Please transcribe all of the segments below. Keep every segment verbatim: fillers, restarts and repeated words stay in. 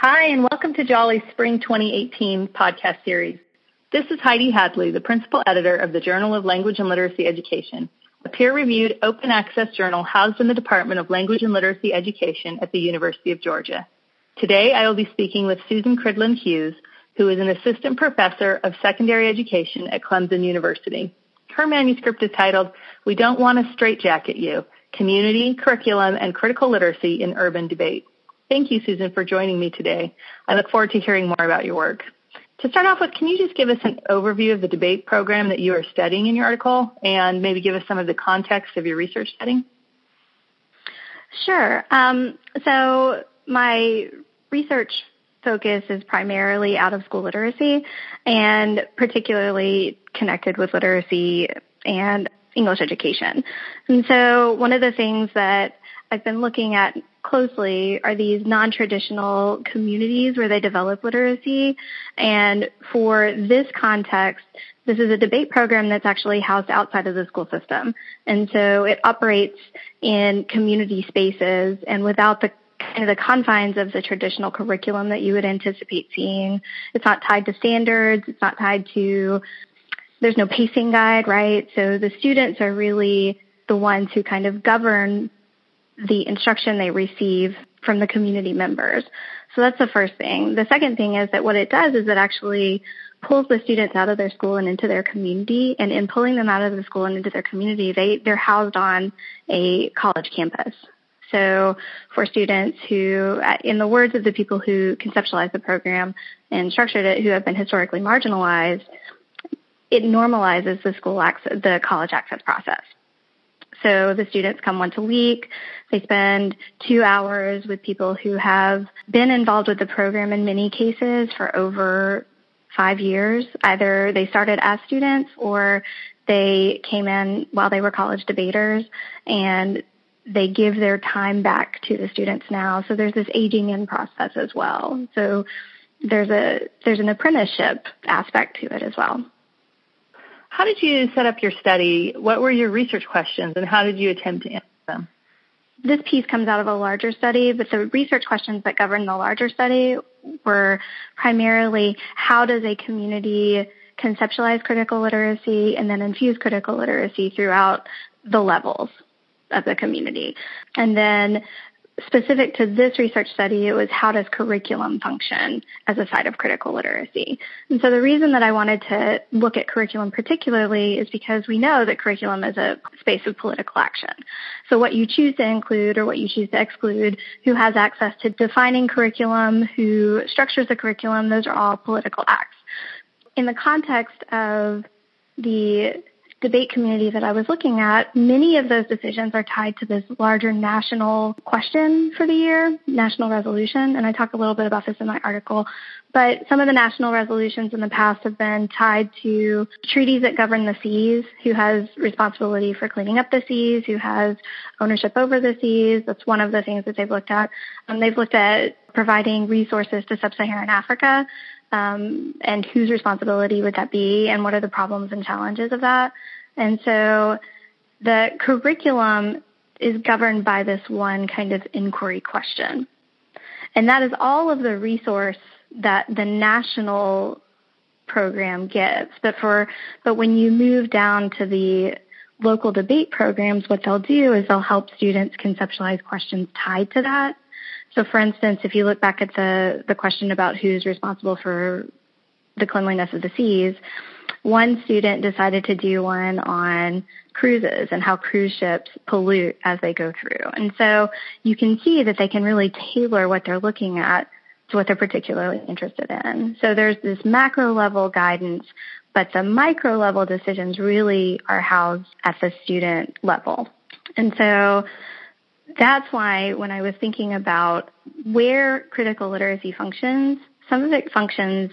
Hi, and welcome to Jolly's Spring twenty eighteen podcast series. This is Heidi Hadley, the principal editor of the Journal of Language and Literacy Education, a peer-reviewed open access journal housed in the Department of Language and Literacy Education at the University of Georgia. Today, I will be speaking with Susan Cridland Hughes, who is an assistant professor of secondary education at Clemson University. Her manuscript is titled, "We Don't Want to Straitjacket You, Community, Curriculum, and Critical Literacy in Urban Debate." Thank you, Susan, for joining me today. I look forward to hearing more about your work. To start off with, can you just give us an overview of the debate program that you are studying in your article and maybe give us some of the context of your research setting? Sure. Um, so my research focus is primarily out-of-school literacy and particularly connected with literacy and English education. And so one of the things that I've been looking at closely are these non-traditional communities where they develop literacy. And for this context, this is a debate program that's actually housed outside of the school system. And so it operates in community spaces and without the kind of the confines of the traditional curriculum that you would anticipate seeing. It's not tied to standards. It's not tied to, there's no pacing guide, right? So the students are really the ones who kind of govern the instruction they receive from the community members. So that's the first thing. The second thing is that what it does is it actually pulls the students out of their school and into their community. And in pulling them out of the school and into their community, they, they're housed on a college campus. So for students who, in the words of the people who conceptualized the program and structured it, who have been historically marginalized, it normalizes the school access, the college access process. So the students come once a week. They spend two hours with people who have been involved with the program in many cases for over five years. Either they started as students or they came in while they were college debaters, and they give their time back to the students now. So there's this aging in process as well. So there's a there's an apprenticeship aspect to it as well. How did you set up your study? What were your research questions, and how did you attempt to answer them? This piece comes out of a larger study, but the research questions that govern the larger study were primarily how does a community conceptualize critical literacy and then infuse critical literacy throughout the levels of the community. And then specific to this research study, it was how does curriculum function as a site of critical literacy? And so the reason that I wanted to look at curriculum particularly is because we know that curriculum is a space of political action. So what you choose to include or what you choose to exclude, who has access to defining curriculum, who structures the curriculum, those are all political acts. In the context of the debate community that I was looking at, many of those decisions are tied to this larger national question for the year, national resolution, and I talk a little bit about this in my article. But some of the national resolutions in the past have been tied to treaties that govern the seas, who has responsibility for cleaning up the seas, who has ownership over the seas. That's one of the things that they've looked at. Um, they've looked at providing resources to sub-Saharan Africa, um, and whose responsibility would that be, and what are the problems and challenges of that. And so the curriculum is governed by this one kind of inquiry question. And that is all of the resource that the national program gives. But for but when you move down to the local debate programs, what they'll do is they'll help students conceptualize questions tied to that. So for instance, if you look back at the, the question about who's responsible for the cleanliness of the seas, one student decided to do one on cruises and how cruise ships pollute as they go through. And so you can see that they can really tailor what they're looking at to what they're particularly interested in. So there's this macro level guidance, but the micro level decisions really are housed at the student level. And so that's why when I was thinking about where critical literacy functions, some of it functions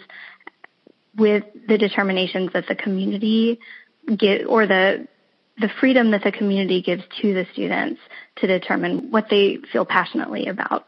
with the determinations that the community give, or the the freedom that the community gives to the students to determine what they feel passionately about.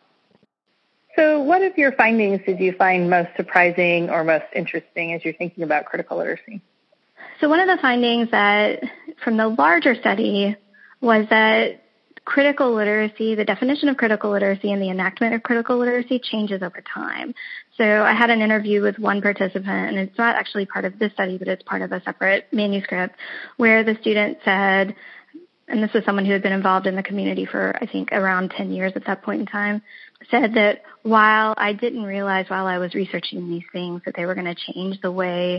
So what of your findings did you find most surprising or most interesting as you're thinking about critical literacy? So one of the findings that from the larger study was that critical literacy, the definition of critical literacy and the enactment of critical literacy changes over time. So I had an interview with one participant, and it's not actually part of this study, but it's part of a separate manuscript, where the student said, and this was someone who had been involved in the community for, I think, around ten years at that point in time, said that while I didn't realize while I was researching these things that they were going to change the way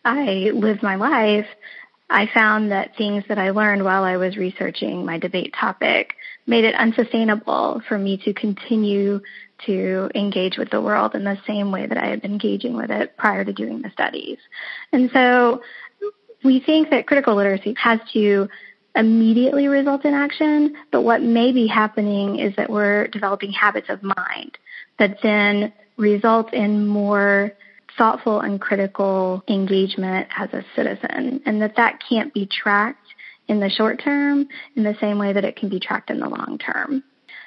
I lived my life, I found that things that I learned while I was researching my debate topic made it unsustainable for me to continue to engage with the world in the same way that I had been engaging with it prior to doing the studies. And so we think that critical literacy has to immediately result in action, but what may be happening is that we're developing habits of mind that then result in more thoughtful and critical engagement as a citizen, and that that can't be tracked in the short term in the same way that it can be tracked in the long term.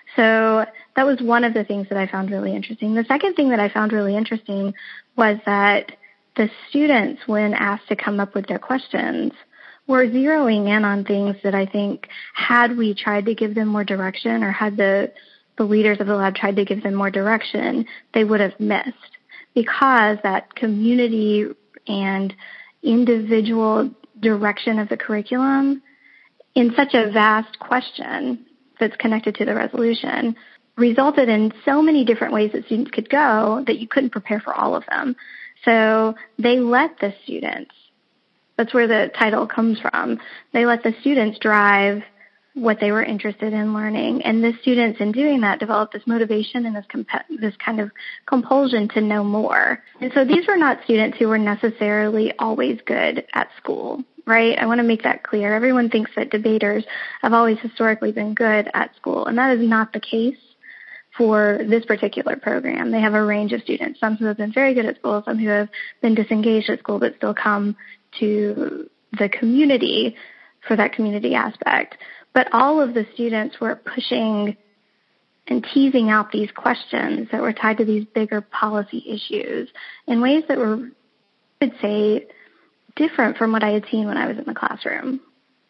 So that was one of the things that I found really interesting. The second thing that I found really interesting was that the students, when asked to come up with their questions, were zeroing in on things that I think had we tried to give them more direction, or had the, the leaders of the lab tried to give them more direction, they would have missed. Because that community and individual direction of the curriculum in such a vast question that's connected to the resolution resulted in so many different ways that students could go that you couldn't prepare for all of them. So they let the students, that's where the title comes from, they let the students drive what they were interested in learning. And the students, in doing that, developed this motivation and this comp- this kind of compulsion to know more. And so these were not students who were necessarily always good at school, right? I want to make that clear. Everyone thinks that debaters have always historically been good at school, and that is not the case for this particular program. They have a range of students, some who have been very good at school, some who have been disengaged at school but still come to the community for that community aspect. But all of the students were pushing and teasing out these questions that were tied to these bigger policy issues in ways that were, I would say, different from what I had seen when I was in the classroom.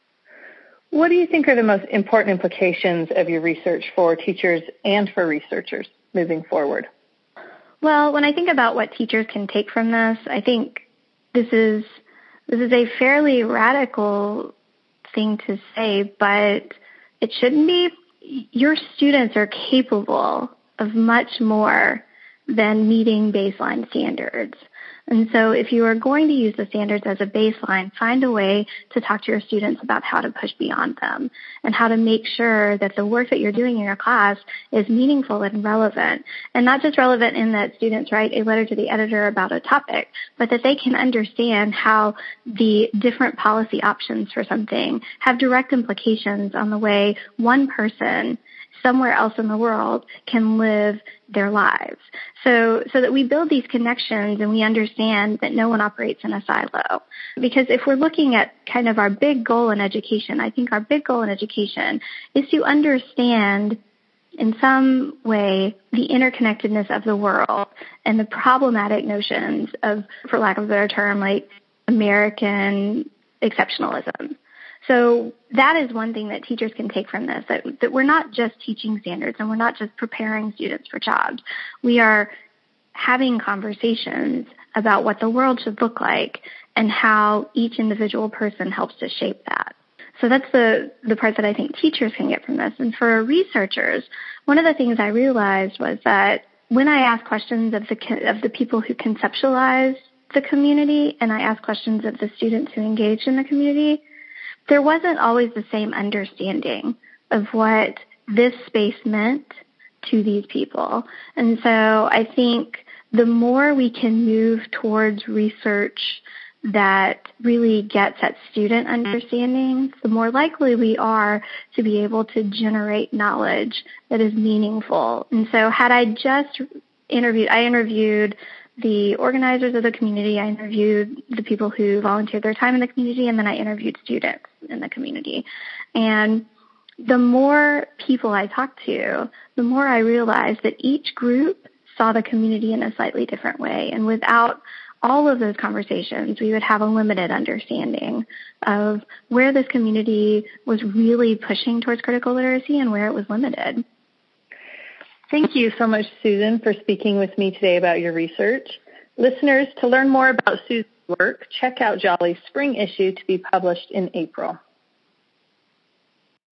What do you think are the most important implications of your research for teachers and for researchers moving forward? Well, when I think about what teachers can take from this, I think this is this is a fairly radical thing to say, but it shouldn't be. Your students are capable of much more than meeting baseline standards. And so if you are going to use the standards as a baseline, find a way to talk to your students about how to push beyond them and how to make sure that the work that you're doing in your class is meaningful and relevant. And not just relevant in that students write a letter to the editor about a topic, but that they can understand how the different policy options for something have direct implications on the way one person somewhere else in the world can live their lives. So, so that we build these connections and we understand that no one operates in a silo. Because if we're looking at kind of our big goal in education, I think our big goal in education is to understand in some way the interconnectedness of the world and the problematic notions of, for lack of a better term, like American exceptionalism. So that is one thing that teachers can take from this, that, that we're not just teaching standards and we're not just preparing students for jobs. We are having conversations about what the world should look like and how each individual person helps to shape that. So that's the, the part that I think teachers can get from this. And for researchers, one of the things I realized was that when I asked questions of the of the people who conceptualized the community and I asked questions of the students who engaged in the community, there wasn't always the same understanding of what this space meant to these people. And so I think the more we can move towards research that really gets at student understanding, the more likely we are to be able to generate knowledge that is meaningful. And so had I just interviewed, I interviewed the organizers of the community, I interviewed the people who volunteered their time in the community, and then I interviewed students in the community. And the more people I talked to, the more I realized that each group saw the community in a slightly different way. And without all of those conversations, we would have a limited understanding of where this community was really pushing towards critical literacy and where it was limited. Thank you so much, Susan, for speaking with me today about your research. Listeners, to learn more about Susan's work, check out Jolly's spring issue to be published in April.